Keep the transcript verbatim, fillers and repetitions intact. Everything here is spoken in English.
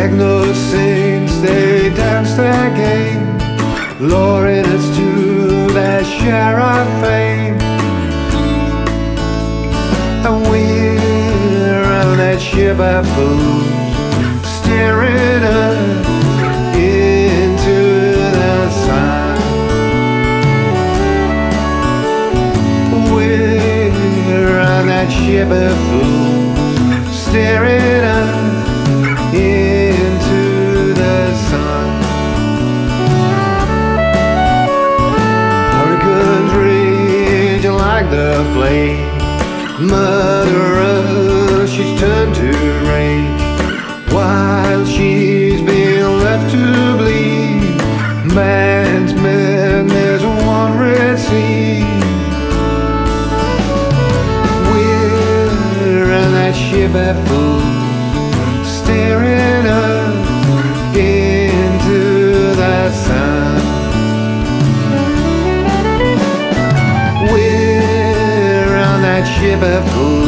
Techno saints, they dance their game, luring us to their share of fame. And we're on that ship of fools, steering us into the sun. We're on that ship of fools, steering us into the sun. Hurricanes rage like the plague, murderer, she's turned to rage, while she's been left to bleed. Man's man, there's one red sea. We're on that ship at fools, staring us into the sun. We're on that ship at fools,